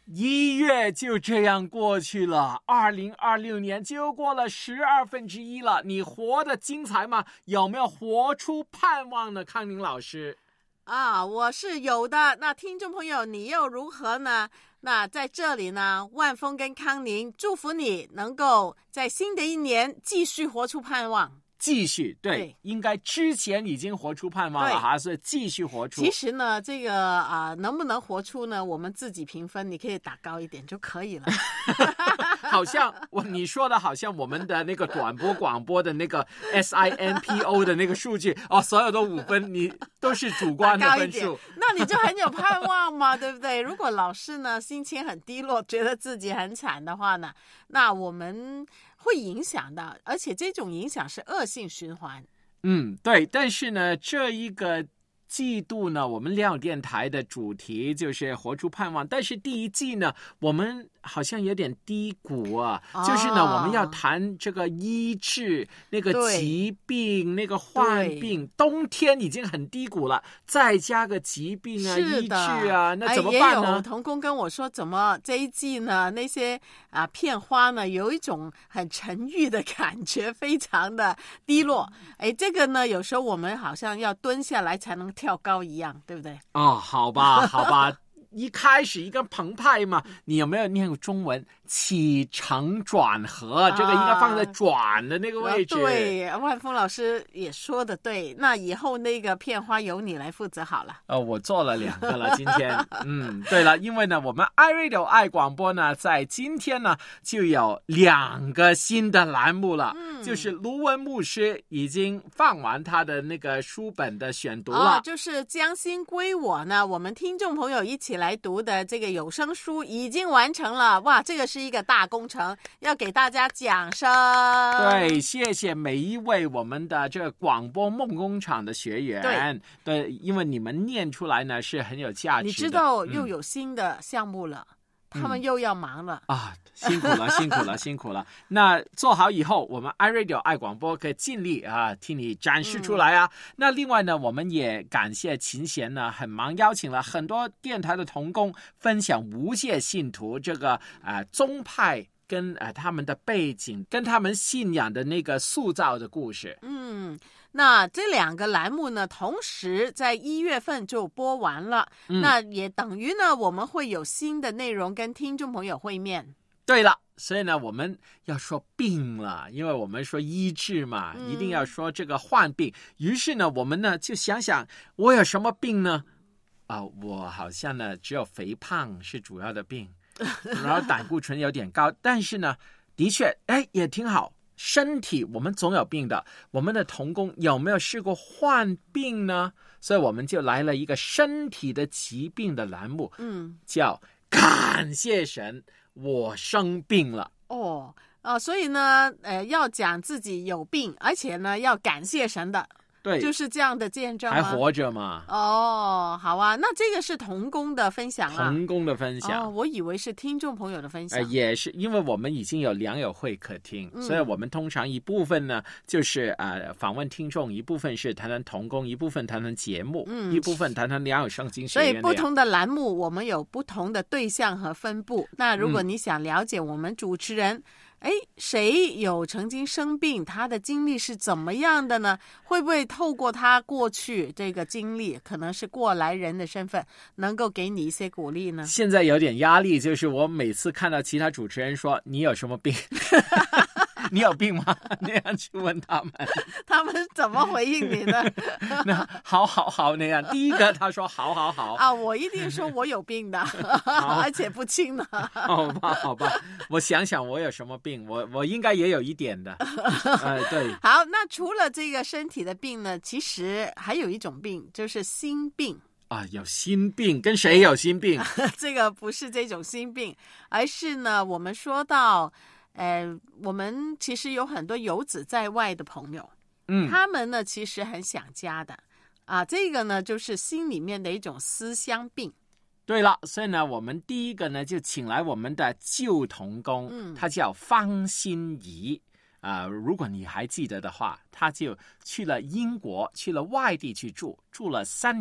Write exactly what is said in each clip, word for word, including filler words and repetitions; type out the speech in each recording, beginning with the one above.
一月就这样过去了，二零二六年就过了十二分之一了。你活得精彩吗？有没有活出盼望呢？康宁老师啊，我是有的。那听众朋友，你又如何呢？那在这里呢，万峰跟康宁祝福你能够在新的一年继续活出盼望。 继续 对, 对应该之前已经活出盼望了哈，所以继续活出。 其实呢，这个啊、呃，能不能活出呢？我们自己评分，你可以打高一点就可以了。 好像我你说的好像我们的那个短波广播的那个 S I N P O 的那个数据哦，所有的五分你都是主观的分数， 那你就很有盼望嘛，对不对？如果老师呢心情很低落，觉得自己很惨的话呢，那我们会影响的，而且这种影响是恶性循环。 嗯，对。但是呢，这一个季度呢，我们亮电台的主题就是活出盼望，但是第一季呢，我们好像有点低谷啊、哦、就是呢我们要谈这个医治那个疾病那个患病，冬天已经很低谷了，再加个疾病啊医治啊，那怎么办呢？ 也有同工跟我说，怎么这一季呢那些啊片花呢有一种很沉郁的感觉，非常的低落。哎，这个呢有时候我们好像要蹲下来才能跳高一样，对不对？ 哦，好吧好吧一开始一个澎湃嘛，你有没有念过中文起承转合、啊、这个应该放在转的那个位置、 啊、对，万峰老师也说的对，那以后那个片花由你来负责好了。 哦，我做了两个了今天嗯，对了，因为呢我们 iRadio 爱广播呢在今天呢就有两个新的栏目了、嗯、就是卢文牧师已经放完他的那个书本的选读了、 哦、就是将心归我呢，我们听众朋友一起来读的这个有声书已经完成了。哇，这个是一个大工程，要给大家掌声。 对，谢谢每一位我们的这个广播梦工厂的学员。 对, 对，因为你们念出来呢是很有价值的。 你知道又有新的项目了、嗯他们又要忙了、 嗯、啊，辛苦了辛苦了辛苦了。那做好以后，我们 iRadio 爱广播可以尽力啊替你展示出来啊、嗯、那另外呢，我们也感谢秦贤呢很忙，邀请了很多电台的同工分享无界信徒这个啊宗派跟呃他们的背景，跟他们信仰的那个塑造的故事。 嗯，那这两个栏目呢，同时在一月份就播完了、嗯、那也等于呢我们会有新的内容跟听众朋友会面。 对了，所以呢我们要说病了，因为我们说医治嘛、嗯、一定要说这个患病。于是呢我们呢就想想我有什么病呢啊，我好像呢只有肥胖是主要的病然后胆固醇有点高，但是呢的确哎也挺好，身体我们总有病的，我们的同工有没有试过患病呢？所以我们就来了一个身体的疾病的栏目，嗯，叫感谢神我生病了。 哦，呃，所以呢呃要讲自己有病，而且呢要感谢神的，对，就是这样的见证吗？ 还活着嘛。 哦，好啊，那这个是同工的分享啊。 同工的分享、 哦、我以为是听众朋友的分享、 呃、也是，因为我们已经有良友会可听、嗯、所以我们通常一部分呢就是呃访问听众，一部分是谈谈同工，一部分谈谈节目、嗯、一部分谈谈良友圣经学院。 所以不同的栏目我们有不同的对象和分布。那如果你想了解我们主持人、嗯哎，谁有曾经生病，他的经历是怎么样的呢？会不会透过他过去这个经历，可能是过来人的身份，能够给你一些鼓励呢？ 现在有点压力，就是我每次看到其他主持人说你有什么病你有病吗？那样去问他们他们怎么回应你呢？ 那好好好那样，第一个他说好好好啊，我一定说我有病的而且不轻的。 好吧好吧，我想想我有什么病，我我应该也有一点的呃，对。 好，那除了这个身体的病呢，其实还有一种病，就是心病啊。有心病，跟谁有心病？ 这个不是这种心病，而是呢我们说到呃，我们其实有很多游子在外的朋友，嗯，他们呢其实很想家的啊，这个呢就是心里面的一种思乡病。 对了，所以呢我们第一个呢就请来我们的旧同工、嗯、他叫方心怡啊、呃，如果你还记得的话，他就去了英国，去了外地去住，住了三年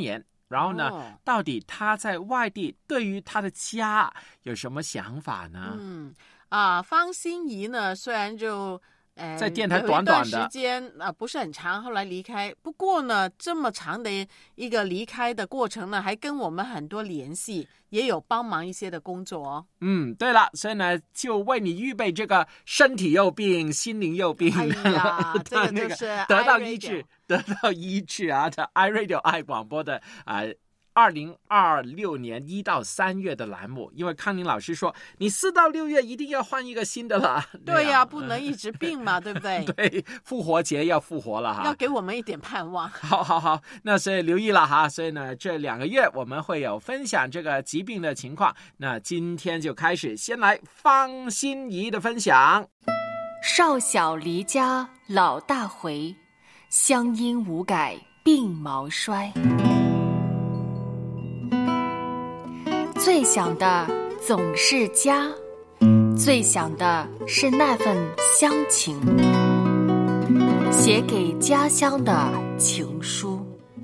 然后呢、 哦、 到底他在外地对于他的家有什么想法呢？ 嗯啊，方心怡呢，虽然就呃在电台短短的有一段时间啊、呃、不是很长，后来离开。不过呢，这么长的一个离开的过程呢，还跟我们很多联系，也有帮忙一些的工作哦。 嗯，对了，所以呢，就为你预备这个身体有病、心灵有病， 哎呀，这个就是得到医治，得到医治啊！这 iRadio 爱广播的啊。呃二零二六年一到三月的栏目，因为康宁老师说，你四到六月一定要换一个新的了。 对呀、啊，不能一直病嘛，对不对？ 对，复活节要复活了哈， 要给我们一点盼望。 好好好，那所以留意了哈，所以呢，这两个月我们会有分享这个疾病的情况。那今天就开始，先来方心怡的分享。 少小离家老大回，乡音无改鬓毛衰。最想的总是家，最想的是那份乡情，写给家乡的情书。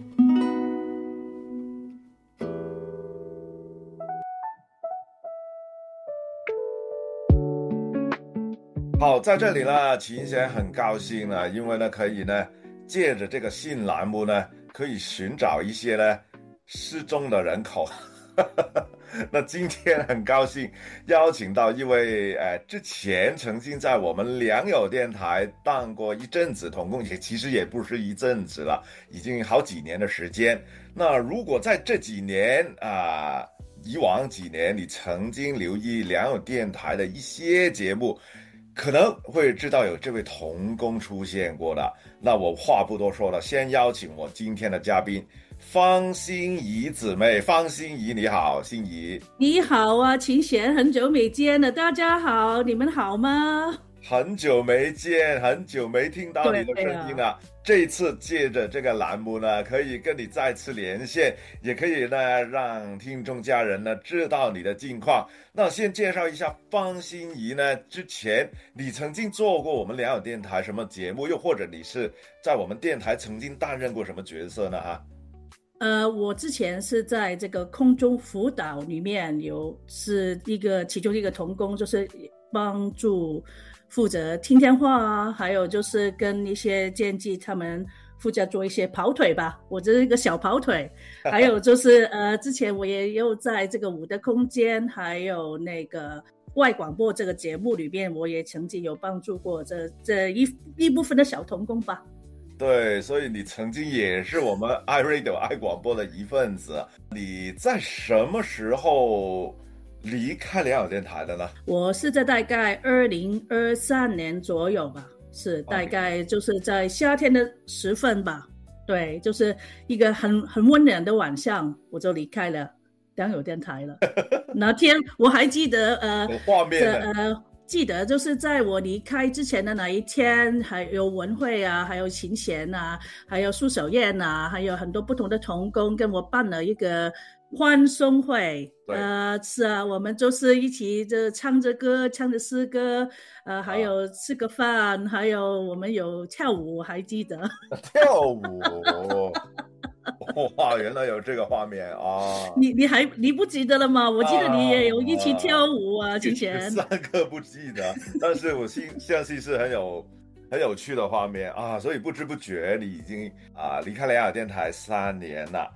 好，在这里呢，秦贤很高兴呢，因为呢，可以呢，借着这个新栏目呢，可以寻找一些呢失踪的人口。那今天很高兴邀请到一位呃，之前曾经在我们良友电台当过一阵子同工，也其实也不是一阵子了，已经好几年的时间。那如果在这几年啊、呃，以往几年你曾经留意良友电台的一些节目，可能会知道有这位同工出现过的。那我话不多说了，先邀请我今天的嘉宾方心怡姊妹。方心怡你好。心怡你好啊，秦贤，很久没见了，大家好，你们好吗？ 很久没见，很久没听到你的声音了、啊、这一次借着这个栏目呢，可以跟你再次连线，也可以呢让听众家人呢知道你的近况。那先介绍一下方心怡呢，之前你曾经做过我们良友电台什么节目，又或者你是在我们电台曾经担任过什么角色呢？哈， 呃，我之前是在这个空中辅导里面有是一个其中一个同工，就是帮助负责听电话啊，还有就是跟一些监技他们负责做一些跑腿吧，我这是一个小跑腿。还有就是呃，之前我也有在这个五的空间，还有那个外广播这个节目里面，我也曾经有帮助过这这一一部分的小同工吧。 对，所以你曾经也是我们 iRadio 爱广播的一份子。你在什么时候离开良友电台的呢？ 我是在大概二零二三年左右吧，是大概就是在夏天的时分吧。对，就是一个很很温暖的晚上，我就离开了良友电台了。那天我还记得，呃， 有画面的， 呃。记得就是在我离开之前的那一天，还有文慧啊，还有琴弦啊，还有苏守燕啊，还有很多不同的同工跟我办了一个欢送会。呃，是啊，我们就是一起就唱着歌，唱着诗歌，呃，还有吃个饭，啊、还有我们有跳舞，还记得跳舞。哇，原来有这个画面啊！ 你你还你不记得了吗？我记得你也有一起跳舞啊，之前三个不记得，但是我信相信是很有很有趣的画面啊！所以不知不觉你已经啊离开良友电台三年了。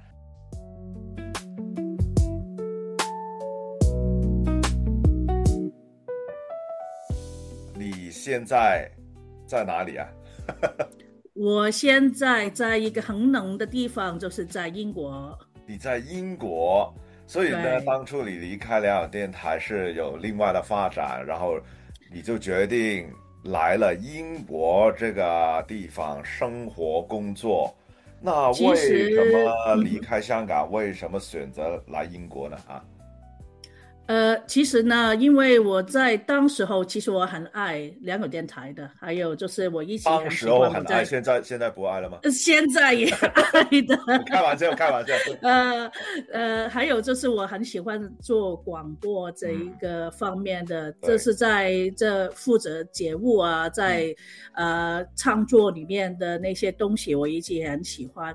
你现在在哪里啊？ 我现在在一个很冷的地方，就是在英国。 你在英国，所以呢，当初你离开良友电台是有另外的发展，然后你就决定来了英国这个地方生活工作。那为什么离开香港？嗯、为什么选择来英国呢？啊？ 呃，其实呢，因为我在当时候，其实我很爱良友电台的，还有就是我一直当时候很爱，现在现在不爱了吗？ 现在也爱的， 开玩笑，开玩笑。 呃呃，还有就是我很喜欢做广播这一个方面的，嗯、这是在这负责节目啊，在、嗯、呃创作里面的那些东西，我一直也很喜欢。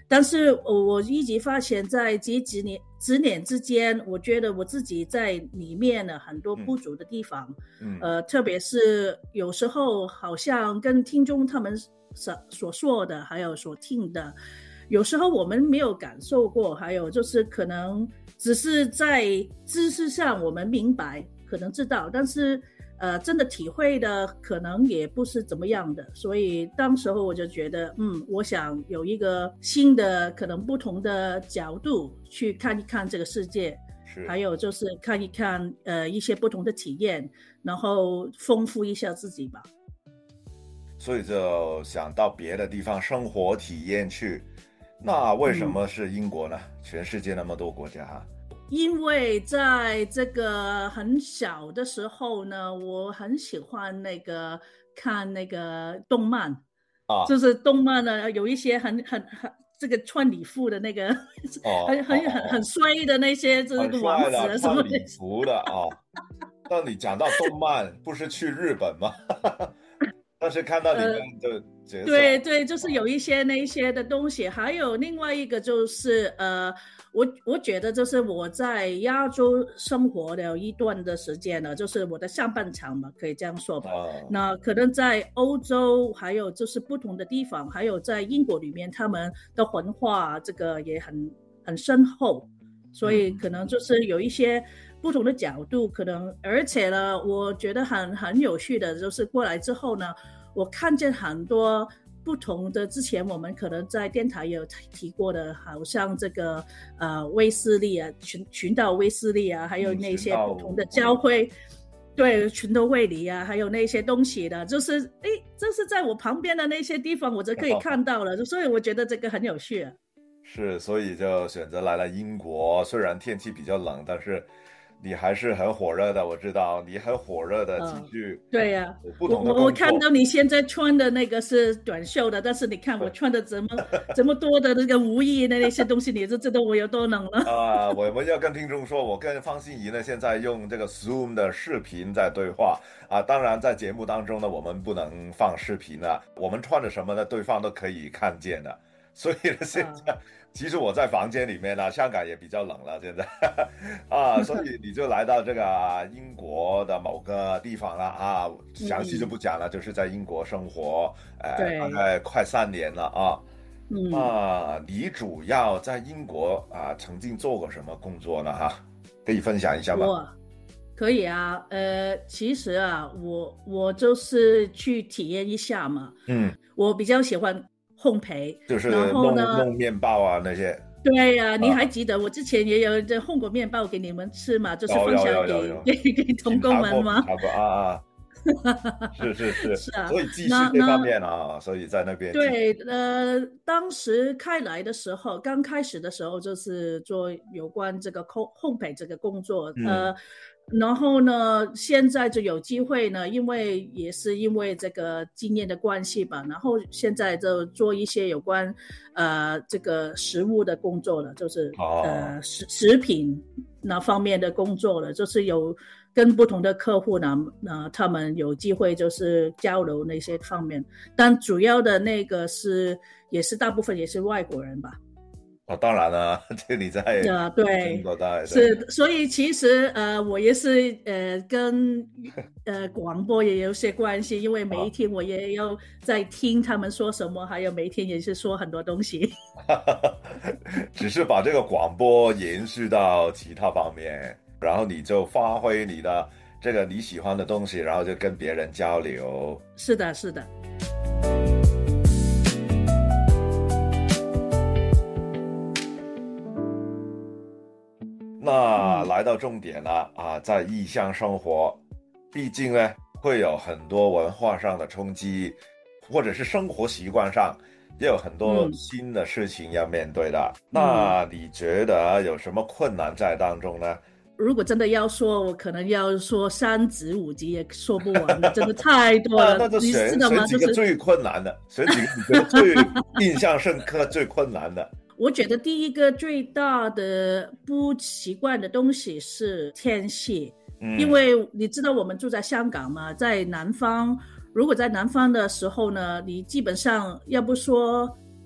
但是我一直发现在这几年几年之间，我觉得我自己在里面呢很多不足的地方，嗯，呃，特别是有时候好像跟听众他们所所说的，还有所听的，有时候我们没有感受过，还有就是可能只是在知识上我们明白，可能知道，但是呃，真的体会的可能也不是怎么样的，所以当时候我就觉得，嗯，我想有一个新的可能不同的角度去看一看这个世界， 是， 还有就是看一看呃一些不同的体验，然后丰富一下自己吧。 所以就想到别的地方生活体验去。那为什么是英国呢？嗯、全世界那么多国家哈。 因为在这个很小的时候呢，我很喜欢那个看那个动漫啊，就是动漫呢有一些很很很这个穿礼服的那个，哦、很很很很衰的那些，这个王子啊什么的。 穿礼服的哦。那你讲到动漫，不是去日本吗？但是看到里面的角色、呃、 对对，就是有一些那一些的东西，还有另外一个就是呃。我我觉得就是我在亚洲生活了一段的时间了，就是我的上半场嘛，可以这样说吧。哦、那可能在欧洲，还有就是不同的地方，还有在英国里面，他们的文化这个也很很深厚，所以可能就是有一些不同的角度，可能而且呢，我觉得很很有趣的，就是过来之后呢，我看见很多。不同的之前我们可能在电台也有提过的，好像这个呃卫斯理啊，群群岛卫斯理啊，还有那些不同的教会，嗯、对群岛卫理啊，还有那些东西的，就是哎，这是在我旁边的那些地方，我就可以看到了，哦、所以我觉得这个很有趣、啊。是， 所以就选择来了英国，虽然天气比较冷，但是。你还是很火热的，我知道你很火热的继续、 嗯、对呀、啊， 不同的我我看到你现在穿的那个是短袖的，但是你看我穿的这么这么多的那个无意的那些东西，你就知道我有多冷了啊！我们要跟听众说，我跟方心怡呢现在用这个 Zoom 的视频在对话啊，当然在节目当中呢，我们不能放视频了，我们穿的什么呢，对方都可以看见的，所以呢现在。啊其实我在房间里面呢，香港也比较冷了，现在啊，所以你就来到这个英国的某个地方了啊，详细就不讲了，嗯、就是在英国生活，呃，大概快三年了啊。嗯啊，你主要在英国啊，曾经做过什么工作呢？哈，可以分享一下吗？ 我可以啊，呃，其实啊，我我就是去体验一下嘛。嗯，我比较喜欢。烘焙就是弄弄面包啊那些。 对呀、啊，你还记得我之前也有这烘过面包给你们吃嘛？就是分享给给给同工们吗？ 啊啊，是是是，是啊，所以技术这方面啊，所以在那边。 对，呃，当时开来的时候，刚开始的时候就是做有关这个烘烘焙这个工作，嗯、呃。然后呢，现在就有机会呢，因为也是因为这个经验的关系吧，然后现在就做一些有关呃这个食物的工作了，就是、哦、呃食食品那方面的工作了，就是有跟不同的客户呢，呃他们有机会就是交流那些方面，但主要的那个是也是大部分也是外国人吧。 哦，当然了，这你在啊，对，是，所以其实呃，我也是呃，跟呃广播也有些关系，因为每一天我也要在听他们说什么，还有每一天也是说很多东西。 只是把这个广播延续到其他方面，然后你就发挥你的这个你喜欢的东西，然后就跟别人交流。 是的，是的。 那来到重点了啊，在异乡生活，毕竟呢会有很多文化上的冲击，或者是生活习惯上也有很多新的事情要面对的。嗯、那你觉得有什么困难在当中呢？ 如果真的要说，我可能要说三集五集也说不完的，真的太多了。 那就选选几个最困难的，选几个你觉得最印象深刻、最困难的。 我觉得第一个最大的不习惯的东西是天气，嗯、因为你知道我们住在香港嘛，在南方，如果在南方的时候呢，你基本上要不说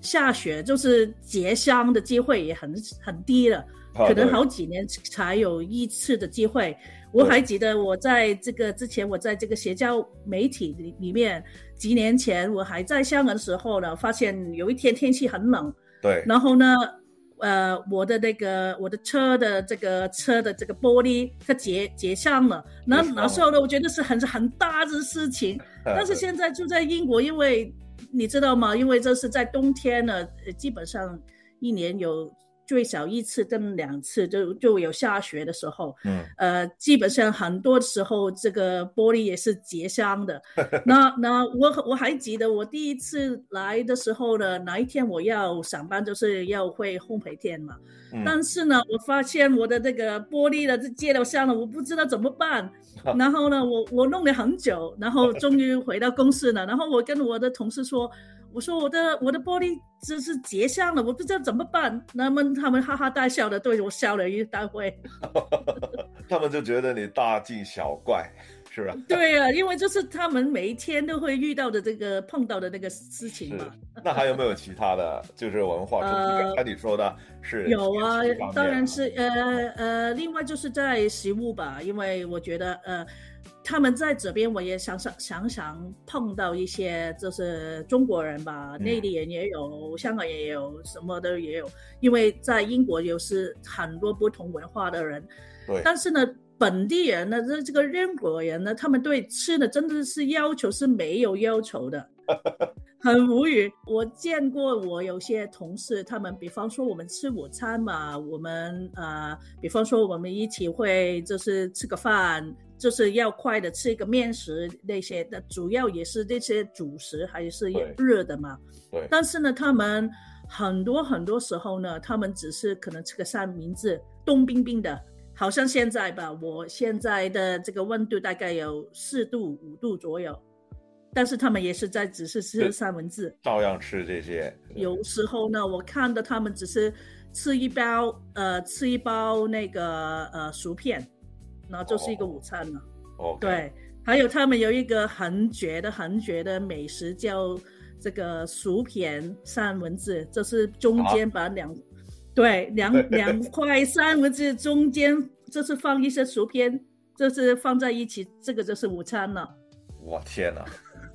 下雪，就是结霜的机会也很很低了， 啊、 可能好几年才有一次的机会。我还记得我在这个之前，我在这个社交媒体里里面，几年前我还在香港的时候呢，发现有一天天气很冷， 对， 然后呢，呃，我的那个我的车的这个车的这个玻璃它结结霜了，那那时候呢，我觉得是很很大的事情。但是现在就在英国，因为你知道吗？因为这是在冬天呢，基本上一年有最少一次跟两次就就有下雪的时候， 嗯， 呃，基本上很多时候这个玻璃也是结霜的。那那我我还记得我第一次来的时候呢，哪一天我要上班就是要会烘焙店嘛，嗯、但是呢，我发现我的这个玻璃的结了霜了，我不知道怎么办。然后呢，我我弄了很久，然后终于回到公司了。然后我跟我的同事说。我说我的我的玻璃只是结霜了，我不知道怎么办。那么他们哈哈大笑的对我笑了一大会。 他们就觉得你大惊小怪，是吧？ 对啊，因为就是他们每一天都会遇到的这个碰到的那个事情嘛。 那还有没有其他的就是文化？呃，刚才你说的是有啊，当然是呃呃，另外就是在食物吧，因为我觉得呃。他们在这边，我也想想想想碰到一些就是中国人吧，嗯、内地人也有，香港也有，什么的也有。因为在英国有是很多不同文化的人， 对。 但是呢，本地人呢，这这个英国人呢，他们对吃的真的是要求是没有要求的，很无语。我见过我有些同事，他们比方说我们吃午餐嘛，我们呃，比方说我们一起会就是吃个饭。就是要快的吃一个面食那些的，主要也是这些主食还是热的嘛。 对。 但是呢，他们很多很多时候呢，他们只是可能吃个三明治，冻冰冰的，好像现在吧，我现在的这个温度大概有四度五度左右，但是他们也是在只是吃三文治， 照样吃这些。 有时候呢，我看到他们只是吃一包呃吃一包那个呃薯片。然后就是一个午餐了。 哦， 对，还有他们有一个很绝的、很绝的美食，叫这个薯片三文治，这是中间把两，啊、对，两两块三文治中间就是放一些薯片，就是放在一起，这个就是午餐了。 我天哪！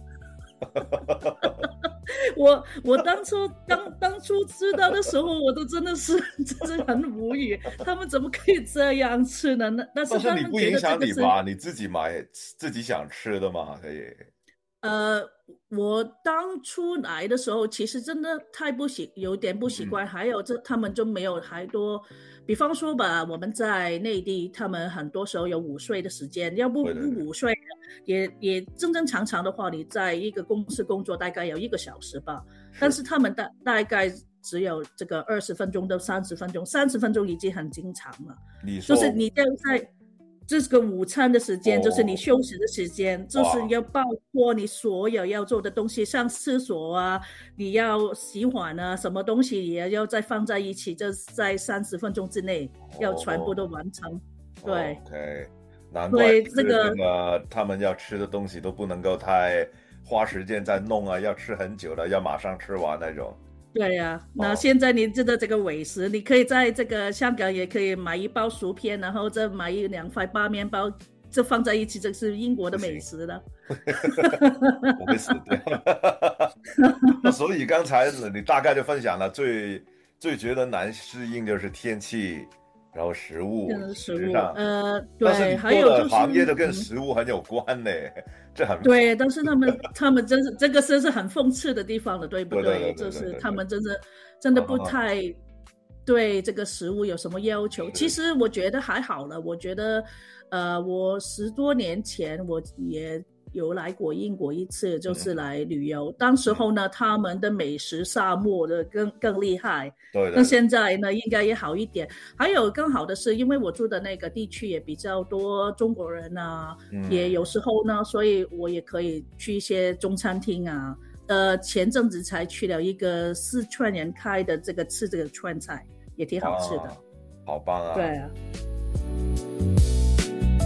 我我当初当当初知道的时候，我都真的是真是很无语，他们怎么可以这样吃呢？那但是他们但是你不影响你吧？你自己买自己想吃的嘛，可以。 呃，我当初来的时候，其实真的太不习，有点不习惯。嗯、还有这他们就没有太多，比方说吧，我们在内地，他们很多时候有午睡的时间，要不不午睡，也也正正常常的话，你在一个公司工作大概有一个小时吧，但是他们大大概只有这个二十分钟到三十分钟，三十分钟已经很经常了。 你说就是你就在。这个午餐的时间、哦、就是你休息的时间，就是要包括你所有要做的东西，上厕所啊，你要洗碗啊，什么东西也要再放在一起，就在三十分钟之内要全部都完成。哦、对 ，OK， 难怪这个、 呃、他们要吃的东西都不能够太花时间在弄啊，要吃很久了，要马上吃完那种。 对呀、啊，那现在你知道这个美食、哦，你可以在这个香港也可以买一包薯片，然后再买一两块八面包，这放在一起，这是英国的美食了。 我会死掉。那所以刚才你大概就分享了最最觉得难适应就是天气，然后食物， 食物呃，对， 但是你做的行业都跟食物很有关呢。这很对，但是他们他们真是这个真是很讽刺的地方了，对不对, 对, 对, 对, 对, 对？就是他们真的真的不太对这个食物有什么要求。其实我觉得还好了，我觉得呃，我十多年前我也有来过英国一次，就是来旅游。嗯、当时候呢，他们的美食沙漠的更更厉害。 对。 那现在呢，应该也好一点。还有更好的是，因为我住的那个地区也比较多中国人啊，嗯、也有时候呢，所以我也可以去一些中餐厅啊。呃，前阵子才去了一个四川人开的这个吃这个川菜，也挺好吃的。啊、 好棒啊！ 对啊。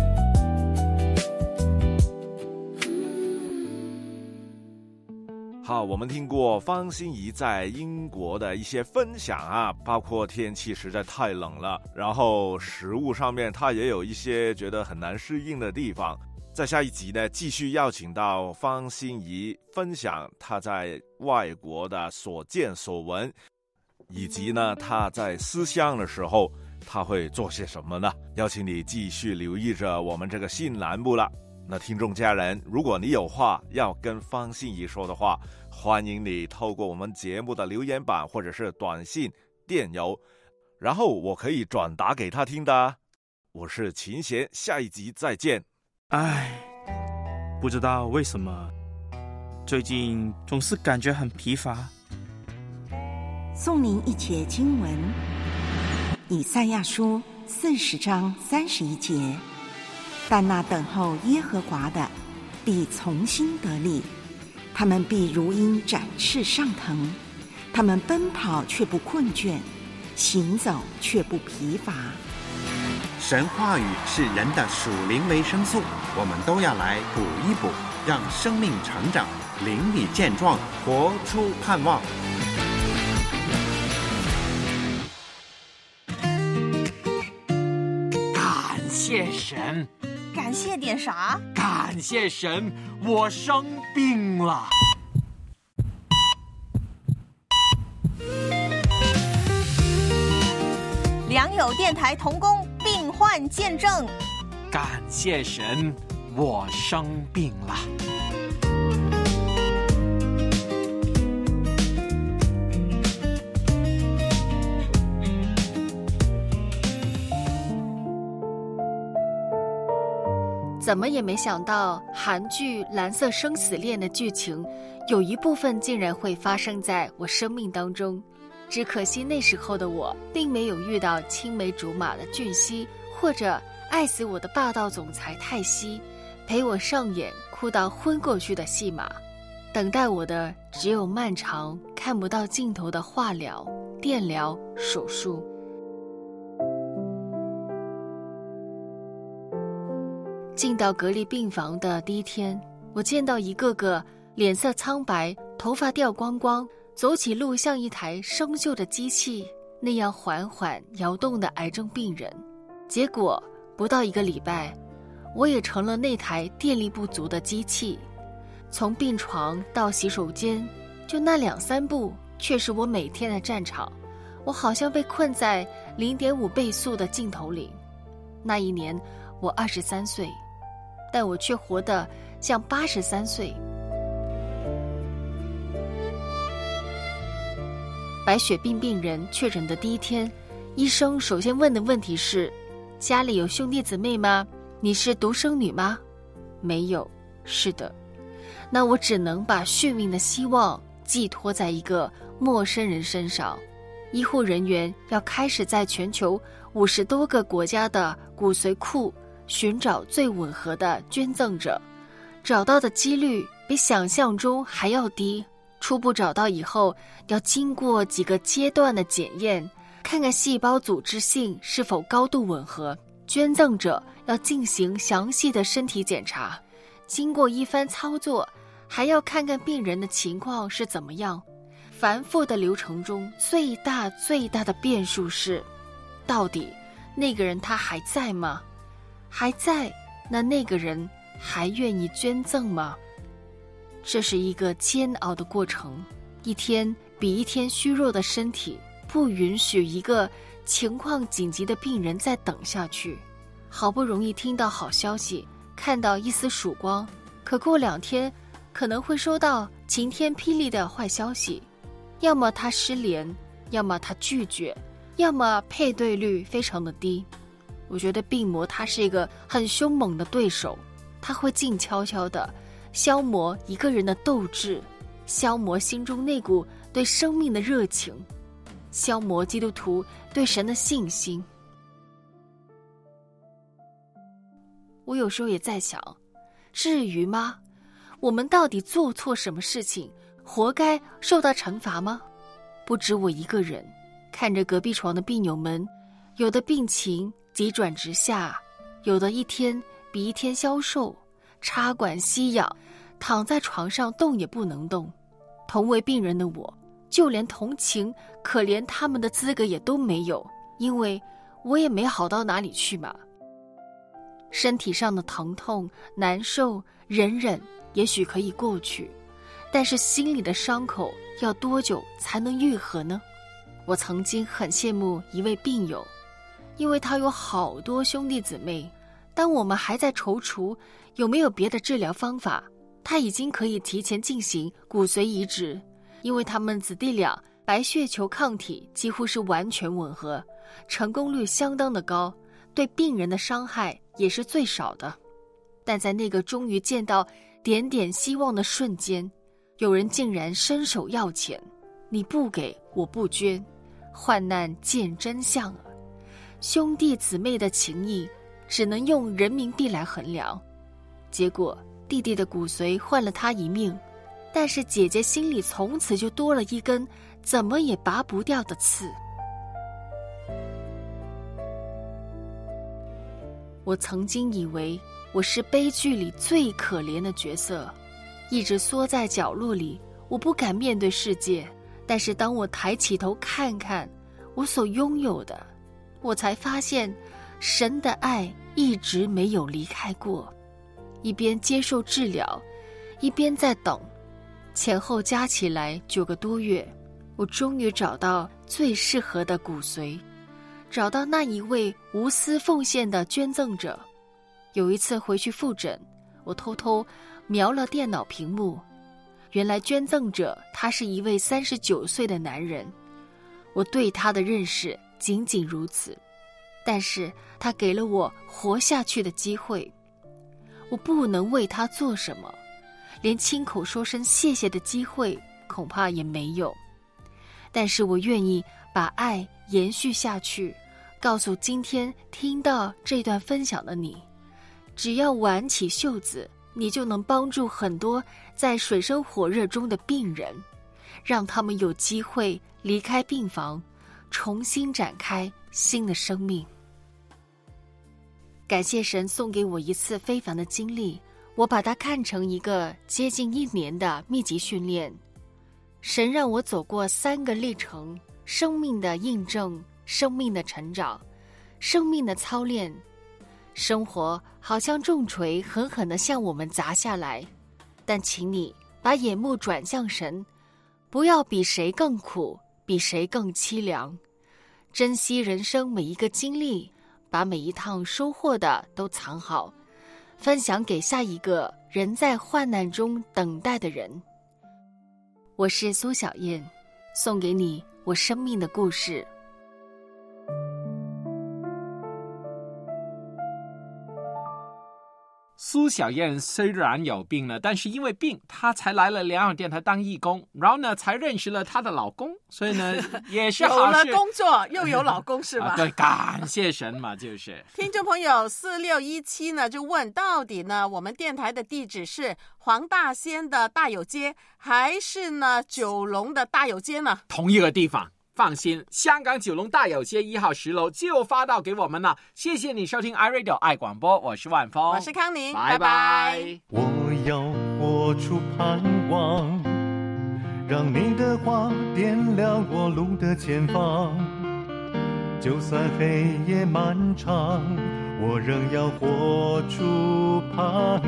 好好，我们听过方心怡在英国的一些分享啊，包括天气实在太冷了，然后食物上面她也有一些觉得很难适应的地方。在下一集呢，继续邀请到方心怡分享她在外国的所见所闻，以及呢她在思乡的时候她会做些什么呢？邀请你继续留意着我们这个新栏目了。那听众家人，如果你有话要跟方心怡说的话，欢迎你透过我们节目的留言板或者是短信、电邮，然后我可以转达给他听的。我是秦贤，下一集再见。 唉，不知道为什么最近总是感觉很疲乏。 送您一节经文，以赛亚书四十章三十一节，但那等候耶和华的必从心得力，他们必如鹰展翅上腾，他们奔跑却不困倦，行走却不疲乏。 神话语是人的属灵维生素，我们都要来补一补，让生命成长，灵里健壮，活出盼望。 感谢神， 感谢点啥？ 感谢神，我生病了。 良友电台同工病患见证。 感谢神，我生病了。 怎么也没想到，韩剧《蓝色生死恋》的剧情，有一部分竟然会发生在我生命当中。只可惜那时候的我，并没有遇到青梅竹马的俊熙，或者爱死我的霸道总裁泰熙，陪我上演哭到昏过去的戏码。等待我的只有漫长看不到尽头的化疗、电疗、手术。进到隔离病房的第一天，我见到一个个脸色苍白、头发掉光光，走起路像一台生锈的机器那样缓缓摇动的癌症病人。结果不到一个礼拜，我也成了那台电力不足的机器。从病床到洗手间，就那两三步，却是我每天的战场。我好像被困在 零点五 倍速的镜头里。那一年我二十三岁，但我却活得像八十三岁。白血病病人确诊的第一天，医生首先问的问题是：家里有兄弟姊妹吗？你是独生女吗？没有。是的。那我只能把续命的希望寄托在一个陌生人身上。医护人员要开始在全球五十多个国家的骨髓库寻找最吻合的捐赠者，找到的几率比想象中还要低。初步找到以后，要经过几个阶段的检验，看看细胞组织性是否高度吻合。捐赠者要进行详细的身体检查，经过一番操作，还要看看病人的情况是怎么样。繁复的流程中，最大最大的变数是，到底那个人他还在吗？还在，那那个人还愿意捐赠吗？这是一个煎熬的过程，一天比一天虚弱的身体不允许一个情况紧急的病人再等下去。好不容易听到好消息，看到一丝曙光，可过两天可能会收到晴天霹雳的坏消息，要么他失联，要么他拒绝，要么配对率非常的低。我觉得病魔他是一个很凶猛的对手，他会静悄悄地消磨一个人的斗志，消磨心中那股对生命的热情，消磨基督徒对神的信心。我有时候也在想，至于吗？我们到底做错什么事情，活该受到惩罚吗？不止我一个人，看着隔壁床的病友们，有的病情急转直下，有的一天比一天消瘦，插管吸氧，躺在床上动也不能动。 同为病人的我，就连同情可怜他们的资格也都没有，因为我也没好到哪里去嘛。身体上的疼痛难受忍忍也许可以过去，但是心里的伤口要多久才能愈合呢？我曾经很羡慕一位病友，因为他有好多兄弟姊妹，当我们还在踌躇有没有别的治疗方法，他已经可以提前进行骨髓移植，因为他们子弟俩白血球抗体几乎是完全吻合，成功率相当的高，对病人的伤害也是最少的。但在那个终于见到点点希望的瞬间，有人竟然伸手要钱，你不给我不捐，患难见真相啊！兄弟姊妹的情谊只能用人民币来衡量。结果弟弟的骨髓换了他一命，但是姐姐心里从此就多了一根怎么也拔不掉的刺。我曾经以为我是悲剧里最可怜的角色，一直缩在角落里，我不敢面对世界。但是当我抬起头看看我所拥有的，我才发现神的爱一直没有离开过。一边接受治疗，一边在等，前后加起来九个多月，我终于找到最适合的骨髓，找到那一位无私奉献的捐赠者。有一次回去复诊，我偷偷瞄了电脑屏幕，原来捐赠者他是一位三十九岁的男人。我对他的认识仅仅如此，但是他给了我活下去的机会。我不能为他做什么，连亲口说声谢谢的机会恐怕也没有，但是我愿意把爱延续下去，告诉今天听到这段分享的你，只要挽起袖子，你就能帮助很多在水深火热中的病人，让他们有机会离开病房，重新展开新的生命。感谢神送给我一次非凡的经历，我把它看成一个接近一年的密集训练。神让我走过三个历程：生命的印证、生命的成长、生命的操练。生活好像重锤狠狠地向我们砸下来，但请你把眼目转向神，不要比谁更苦，比谁更凄凉。珍惜人生每一个经历，把每一趟收获的都藏好，分享给下一个人在患难中等待的人。我是苏小燕，送给你我生命的故事。 苏小燕虽然有病了，但是因为病，她才来了良友电台当义工，然后呢，才认识了她的老公，所以呢，也是好事。 有了工作，又有老公，是吧？ 啊、对，感谢神嘛，就是。 听众朋友四六一七呢，就问到底呢，我们电台的地址是黄大仙的大有街，还是呢九龙的大有街呢？ 同一个地方。放心，香港九龙大有街一号十楼就发到给我们了。谢谢你收听 iRadio 爱广播，我是万峰， 我是康宁， 拜拜。 我要活出盼望，让你的话点亮我路的前方。就算黑夜漫长，我仍要活出盼